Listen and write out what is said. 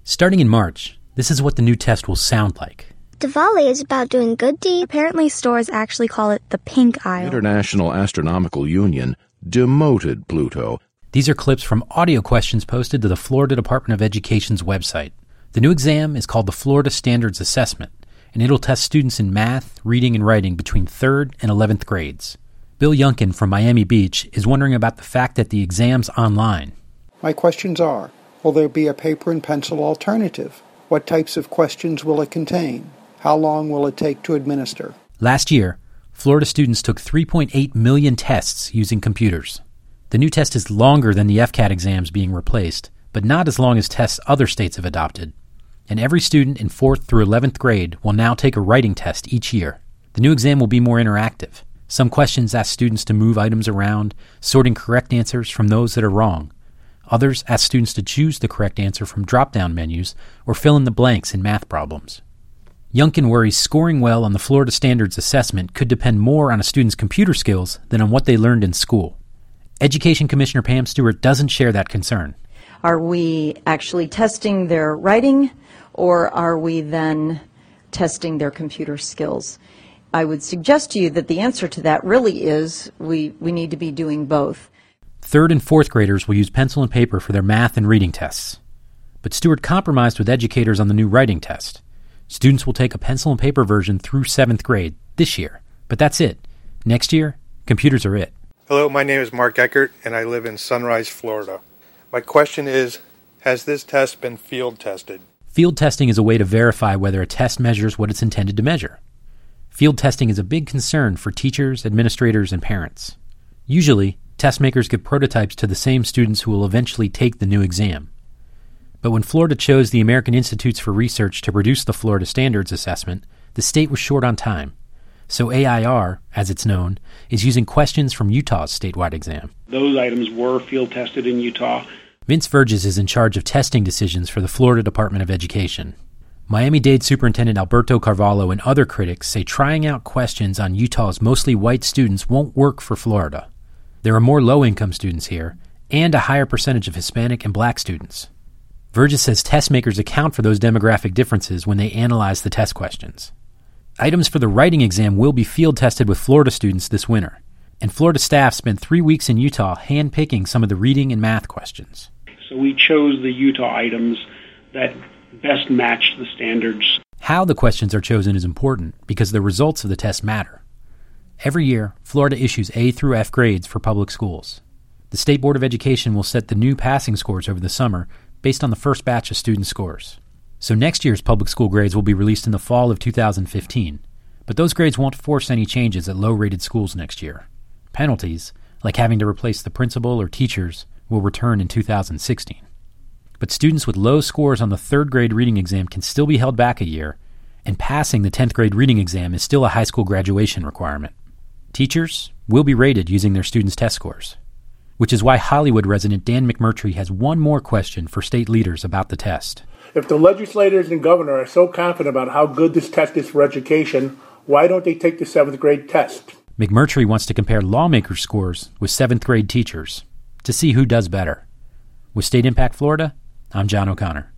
Starting in March, this is what the new test will sound like. Diwali is about doing good deeds. Apparently, stores actually call it the pink aisle. International Astronomical Union demoted Pluto. These are clips from audio questions posted to the Florida Department of Education's website. The new exam is called the Florida Standards Assessment, and it'll test students in math, reading, and writing between 3rd and 11th grades. Bill Yunkin from Miami Beach is wondering about the fact that the exam's online. My questions are, will there be a paper and pencil alternative? What types of questions will it contain? How long will it take to administer? Last year, Florida students took 3.8 million tests using computers. The new test is longer than the FCAT exams being replaced, but not as long as tests other states have adopted. And every student in 4th through 11th grade will now take a writing test each year. The new exam will be more interactive. Some questions ask students to move items around, sorting correct answers from those that are wrong. Others ask students to choose the correct answer from drop-down menus or fill in the blanks in math problems. Yunkin worries scoring well on the Florida Standards Assessment could depend more on a student's computer skills than on what they learned in school. Education Commissioner Pam Stewart doesn't share that concern. Are we actually testing their writing, or are we then testing their computer skills? I would suggest to you that the answer to that really is we need to be doing both. 3rd and 4th graders will use pencil and paper for their math and reading tests. But Stewart compromised with educators on the new writing test. Students will take a pencil and paper version through 7th grade this year, but that's it. Next year, computers are it. Hello, my name is Mark Eckert, and I live in Sunrise, Florida. My question is, has this test been field tested? Field testing is a way to verify whether a test measures what it's intended to measure. Field testing is a big concern for teachers, administrators, and parents. Usually, test makers give prototypes to the same students who will eventually take the new exam. But when Florida chose the American Institutes for Research to produce the Florida Standards Assessment, the state was short on time. So AIR, as it's known, is using questions from Utah's statewide exam. Those items were field tested in Utah. Vince Verges is in charge of testing decisions for the Florida Department of Education. Miami-Dade Superintendent Alberto Carvalho and other critics say trying out questions on Utah's mostly white students won't work for Florida. There are more low-income students here, and a higher percentage of Hispanic and black students. Verges says test makers account for those demographic differences when they analyze the test questions. Items for the writing exam will be field tested with Florida students this winter, and Florida staff spent 3 weeks in Utah hand-picking some of the reading and math questions. So we chose the Utah items that best matched the standards. How the questions are chosen is important because the results of the test matter. Every year, Florida issues A through F grades for public schools. The State Board of Education will set the new passing scores over the summer based on the first batch of student scores. So next year's public school grades will be released in the fall of 2015, but those grades won't force any changes at low-rated schools next year. Penalties, like having to replace the principal or teachers, will return in 2016. But students with low scores on the 3rd grade reading exam can still be held back a year, and passing the 10th grade reading exam is still a high school graduation requirement. Teachers will be rated using their students' test scores, which is why Hollywood resident Dan McMurtry has one more question for state leaders about the test. If the legislators and governor are so confident about how good this test is for education, why don't they take the 7th grade test? McMurtry wants to compare lawmakers' scores with 7th grade teachers to see who does better. With State Impact Florida, I'm John O'Connor.